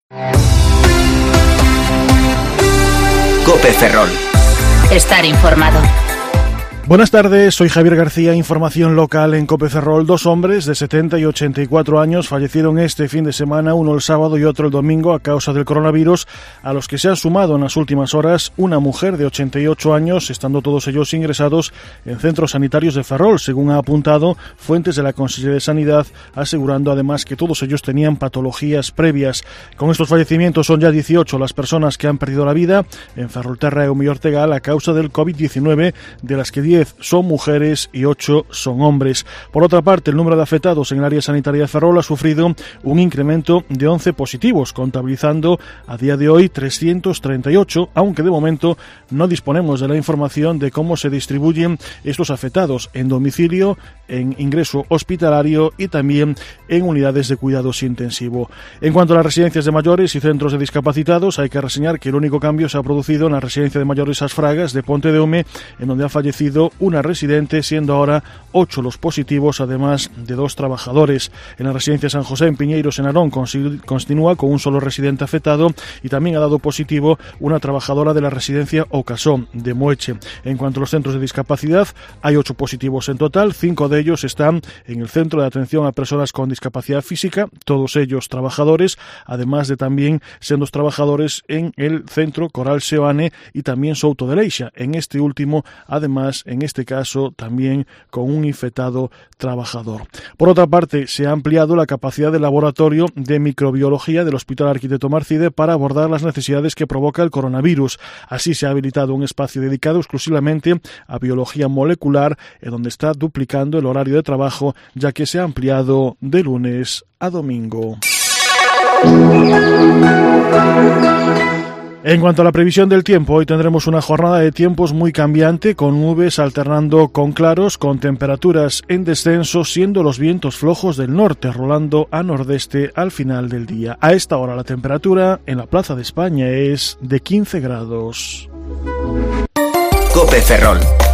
COPE Ferrol. Estar informado. Buenas tardes, soy Javier García, información local en COPE Ferrol. 2 hombres de 70 y 84 años fallecieron este fin de semana, uno el sábado y otro el domingo a causa del coronavirus, a los que se han sumado en las últimas horas una mujer de 88 años, estando todos ellos ingresados en centros sanitarios de Ferrol, según ha apuntado fuentes de la Consellería de Sanidad, asegurando además que todos ellos tenían patologías previas. Con estos fallecimientos son ya 18 las personas que han perdido la vida en Ferrolterra e Ortegal a causa del COVID-19, de las que 10 son mujeres y 8 son hombres. Por otra parte, el número de afectados en el área sanitaria de Ferrol ha sufrido un incremento de 11 positivos, contabilizando a día de hoy 338, aunque de momento no disponemos de la información de cómo se distribuyen estos afectados en domicilio, en ingreso hospitalario y también en unidades de cuidados intensivo. En cuanto a las residencias de mayores y centros de discapacitados, hay que reseñar que el único cambio se ha producido en la residencia de mayores As Fragas de Ponte de Ome, en donde ha fallecido una residente, siendo ahora 8 los positivos, además de 2 trabajadores. En la residencia San José, en Piñeiros, en Arón, continúa con un solo residente afectado y también ha dado positivo una trabajadora de la residencia Ocasón de Moeche. En cuanto a los centros de discapacidad, hay 8 positivos en total, 5 de ellos están en el Centro de Atención a Personas con Discapacidad Física, todos ellos trabajadores, además de también ser 2 trabajadores en el Centro Coral Seoane y también Souto de Leixa. En este último, además, en este caso también con un infectado trabajador. Por otra parte, se ha ampliado la capacidad del laboratorio de microbiología del Hospital Arquitecto Marcide para abordar las necesidades que provoca el coronavirus. Así se ha habilitado un espacio dedicado exclusivamente a biología molecular, en donde está duplicando el horario de trabajo, ya que se ha ampliado de lunes a domingo. En cuanto a la previsión del tiempo, hoy tendremos una jornada de tiempos muy cambiante, con nubes alternando con claros, con temperaturas en descenso, siendo los vientos flojos del norte, rolando a nordeste al final del día. A esta hora la temperatura en la Plaza de España es de 15 grados. COPE Ferrol.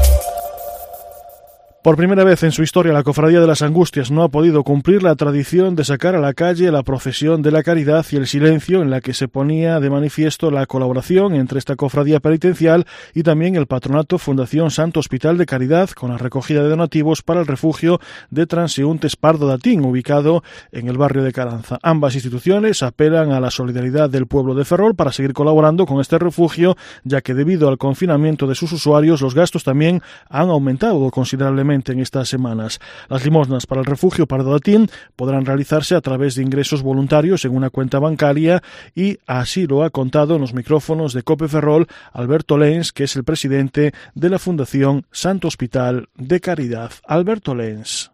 Por primera vez en su historia, la Cofradía de las Angustias no ha podido cumplir la tradición de sacar a la calle la procesión de la caridad y el silencio, en la que se ponía de manifiesto la colaboración entre esta cofradía penitencial y también el patronato Fundación Santo Hospital de Caridad, con la recogida de donativos para el refugio de transeúntes Pardo Datín, ubicado en el barrio de Caranza. Ambas instituciones apelan a la solidaridad del pueblo de Ferrol para seguir colaborando con este refugio, ya que debido al confinamiento de sus usuarios, los gastos también han aumentado considerablemente en estas semanas. Las limosnas para el refugio Pardo Datín podrán realizarse a través de ingresos voluntarios en una cuenta bancaria, y así lo ha contado en los micrófonos de COPE Ferrol Alberto Lens, que es el presidente de la Fundación Santo Hospital de Caridad. Alberto Lens.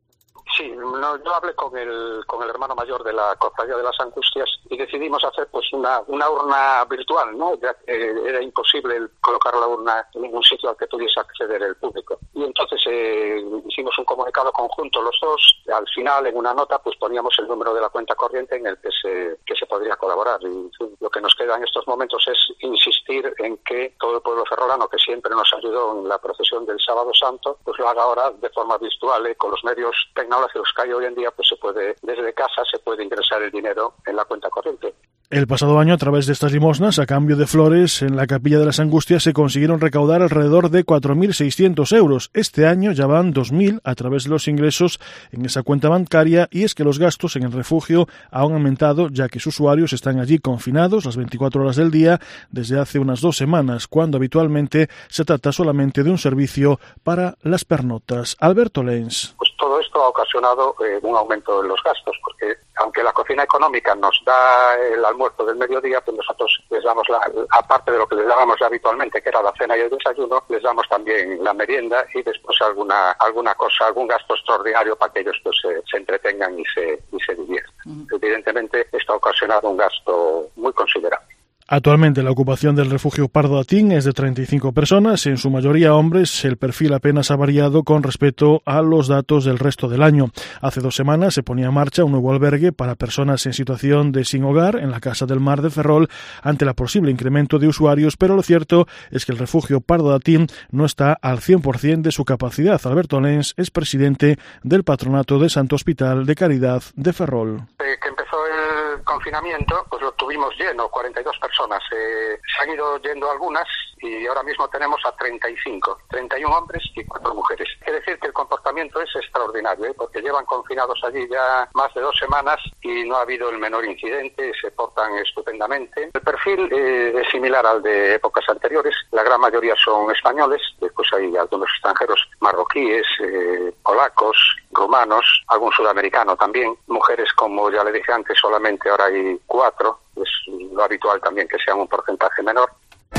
Sí, yo hablé con el hermano mayor de la Cofradía de las Angustias y decidimos hacer pues una urna virtual, ¿no? Ya que era imposible colocar la urna en ningún sitio al que pudiese acceder el público. Y entonces hicimos un comunicado conjunto los dos. Al final, en una nota, pues poníamos el número de la cuenta corriente en el que se podría colaborar. Y lo que nos queda en estos momentos es insistir en que todo el pueblo ferrolano, que siempre nos ayudó en la procesión del Sábado Santo, pues lo haga ahora de forma virtual, con los medios tecnológicos que hay hoy en día, pues desde casa se puede ingresar el dinero en la cuenta corriente. El pasado año, a través de estas limosnas, a cambio de flores, en la Capilla de las Angustias se consiguieron recaudar alrededor de 4.600 euros. Este año ya van 2.000 a través de los ingresos en esa cuenta bancaria, y es que los gastos en el refugio han aumentado, ya que sus usuarios están allí confinados las 24 horas del día desde hace unas 2 semanas, cuando habitualmente se trata solamente de un servicio para las pernotas. Alberto Lens. Pues todo esto ha ocasionado un aumento en los gastos, porque aunque la cocina económica nos da el almuerzo del mediodía, pues nosotros les damos, aparte de lo que les dábamos ya habitualmente, que era la cena y el desayuno, les damos también la merienda y después alguna cosa, algún gasto extraordinario para que ellos pues se entretengan y se diviertan. Evidentemente, esto ha ocasionado un gasto muy considerable. Actualmente la ocupación del refugio Pardo Datín es de 35 personas, en su mayoría hombres. El perfil apenas ha variado con respecto a los datos del resto del año. Hace 2 semanas se ponía en marcha un nuevo albergue para personas en situación de sin hogar en la Casa del Mar de Ferrol ante el posible incremento de usuarios, pero lo cierto es que el refugio Pardo Datín no está al 100% de su capacidad. Alberto Lens es presidente del Patronato de Santo Hospital de Caridad de Ferrol. Que empezó el confinamiento, pues lo tuvimos lleno, 42 personas. Se han ido yendo algunas y ahora mismo tenemos a 35, 31 hombres y 4 mujeres. Quiere decir que el comportamiento es extraordinario, porque llevan confinados allí ya más de 2 semanas y no ha habido el menor incidente, se portan estupendamente. El perfil es similar al de épocas anteriores, la gran mayoría son españoles, después hay algunos extranjeros marroquíes, polacos, rumanos, algún sudamericano también, mujeres como ya le dije antes solamente ahora hay 4, es lo habitual también que sean un porcentaje menor.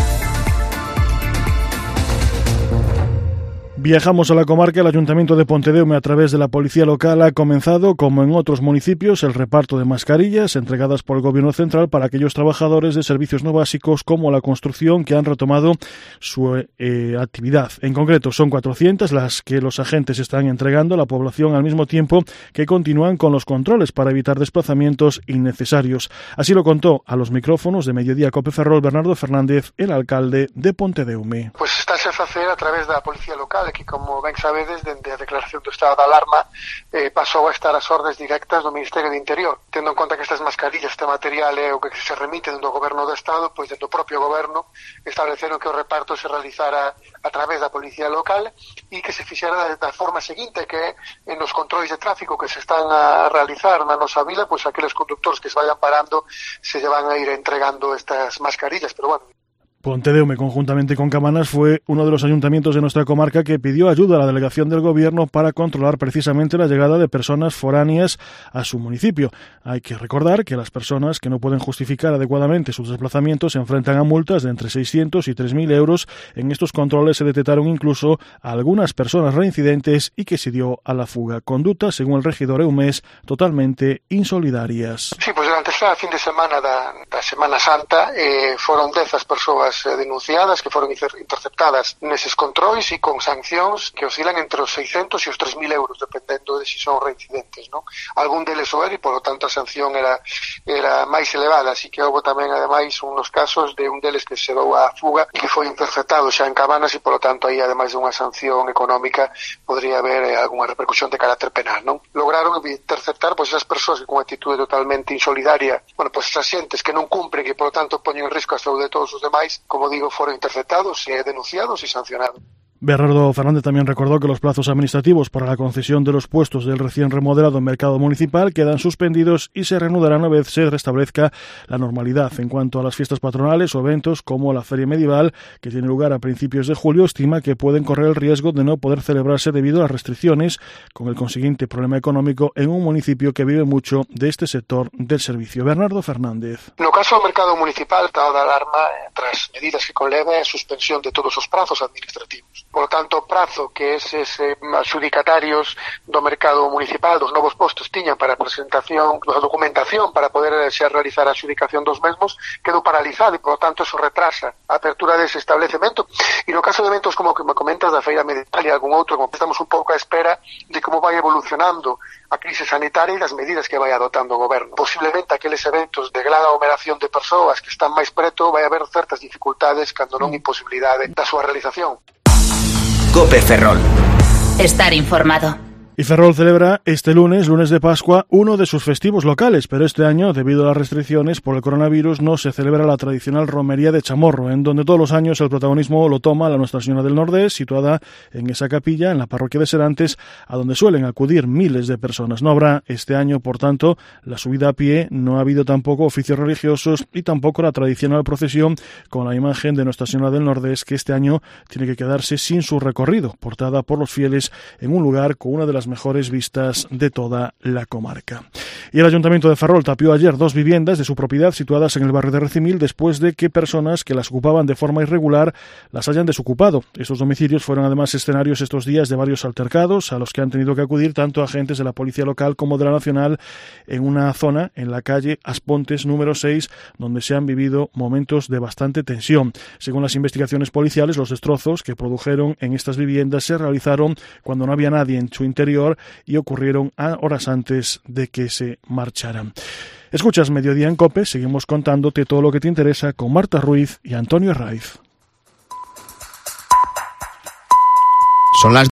Viajamos a la comarca. El Ayuntamiento de Pontedeume, a través de la Policía Local, ha comenzado, como en otros municipios, el reparto de mascarillas entregadas por el Gobierno Central para aquellos trabajadores de servicios no básicos como la construcción que han retomado su actividad. En concreto, son 400 las que los agentes están entregando a la población al mismo tiempo que continúan con los controles para evitar desplazamientos innecesarios. Así lo contó a los micrófonos de Mediodía Cope Ferrol Bernardo Fernández, el alcalde de Pontedeume. Pues estáse a facer a través da Policía Local, que, como ben sabedes, dende a declaración do estado de alarma pasou a estar as ordes directas do Ministerio do Interior. Tendo en conta que estas mascarillas, este material é o que se remite do Goberno do Estado, pois dentro do propio Goberno estableceron que o reparto se realizara a través da Policía Local e que se fixera da forma seguinte, que en os controles de tráfico que se están a realizar na nosa vila, pois aqueles conductores que se vayan parando se lle van a ir entregando estas mascarillas, pero bueno. Pontedeume, conjuntamente con Cabanas, fue uno de los ayuntamientos de nuestra comarca que pidió ayuda a la delegación del Gobierno para controlar precisamente la llegada de personas foráneas a su municipio. Hay que recordar que las personas que no pueden justificar adecuadamente sus desplazamientos se enfrentan a multas de entre 600 y 3.000 euros. En estos controles se detectaron incluso a algunas personas reincidentes y que se dio a la fuga. Conductas, según el regidor eumés, totalmente insolidarias. Sí, pues durante esta fin de semana da Semana Santa foron 10 as persoas denunciadas que foron interceptadas neses controis e con sancións que oscilan entre os 600 e os 3.000 euros, dependendo de si son reincidentes, non? Algún deles o era e, por lo tanto, a sanción era máis elevada, así que houve tamén, ademais, unos casos de un deles que se dou a fuga e que foi interceptado xa en Cabanas e, por lo tanto, aí, ademais de unha sanción económica, podría haber algunha repercusión de carácter penal, non? Lograron interceptar, pois, esas persoas que con actitude totalmente insolidaria, bueno, pois, esas xentes que non cumpren e, por lo tanto, poñen en risco a saúde de todos os demais, como digo, fueron interceptados, denunciados y sancionados. Bernardo Fernández también recordó que los plazos administrativos para la concesión de los puestos del recién remodelado mercado municipal quedan suspendidos y se reanudarán una vez se restablezca la normalidad. En cuanto a las fiestas patronales o eventos como la Feria Medieval, que tiene lugar a principios de julio, estima que pueden correr el riesgo de no poder celebrarse debido a las restricciones, con el consiguiente problema económico en un municipio que vive mucho de este sector del servicio. Bernardo Fernández. No caso do mercado municipal, estado de alarma, tras medidas que conleva a suspensión de todos os prazos administrativos. Por lo tanto, o prazo que eses adjudicatarios do mercado municipal, dos novos postos, tiñan para a presentación da documentación para poder xa realizar a adjudicación dos mesmos, quedou paralizado e, por lo tanto, eso retrasa a apertura dese establecemento. E no caso de eventos como que me comentas da Feira Medieval e algún outro, como estamos un pouco a espera de como vai evolucionando a crise sanitaria e das medidas que vai adoptando o Goberno. Posiblemente aqueles eventos de gran aglomeración de persoas que están máis preto vai haber certas dificultades, cando non imposibilidade da súa realización. Cope Ferrol. Estar informado. Y Ferrol celebra este lunes de Pascua, uno de sus festivos locales, pero este año, debido a las restricciones por el coronavirus, no se celebra la tradicional romería de Chamorro, en donde todos los años el protagonismo lo toma la Nuestra Señora del Nordés, situada en esa capilla, en la parroquia de Serantes, a donde suelen acudir miles de personas. No habrá este año, por tanto, la subida a pie, no ha habido tampoco oficios religiosos y tampoco la tradicional procesión con la imagen de Nuestra Señora del Nordés, que este año tiene que quedarse sin su recorrido, portada por los fieles en un lugar con una de las mejores vistas de toda la comarca. Y el Ayuntamiento de Ferrol tapió ayer 2 viviendas de su propiedad situadas en el barrio de Recimil después de que personas que las ocupaban de forma irregular las hayan desocupado. Estos domicilios fueron además escenarios estos días de varios altercados a los que han tenido que acudir tanto agentes de la Policía Local como de la Nacional en una zona en la calle Aspontes número 6 donde se han vivido momentos de bastante tensión. Según las investigaciones policiales, los destrozos que produjeron en estas viviendas se realizaron cuando no había nadie en su interior y ocurrieron a horas antes de que se marcharan. Escuchas Mediodía en COPE, seguimos contándote todo lo que te interesa con Marta Ruiz y Antonio Raiz. Son las